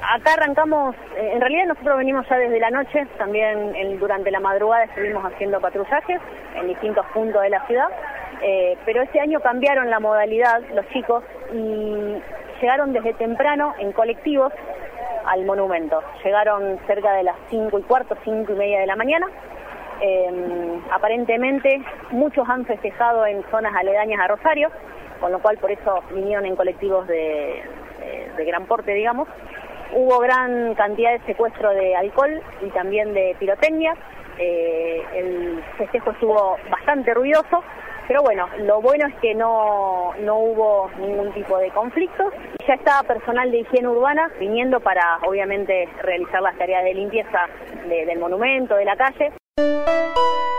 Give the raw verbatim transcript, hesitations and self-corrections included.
acá arrancamos, eh, en realidad nosotros venimos ya desde la noche, también en, durante la madrugada estuvimos haciendo patrullajes en distintos puntos de la ciudad, eh, pero este año cambiaron la modalidad los chicos y llegaron desde temprano en colectivos al monumento. Llegaron cerca de las cinco y cuarto, cinco y media de la mañana. Eh, aparentemente muchos han festejado en zonas aledañas a Rosario, con lo cual por eso vinieron en colectivos de, de, de gran porte, digamos. Hubo gran cantidad de secuestro de alcohol y también de pirotecnia. Eh, el festejo estuvo bastante ruidoso, pero bueno, lo bueno es que no, no hubo ningún tipo de conflictos. Ya está personal de higiene urbana viniendo para, obviamente, realizar las tareas de limpieza de, del monumento, de la calle.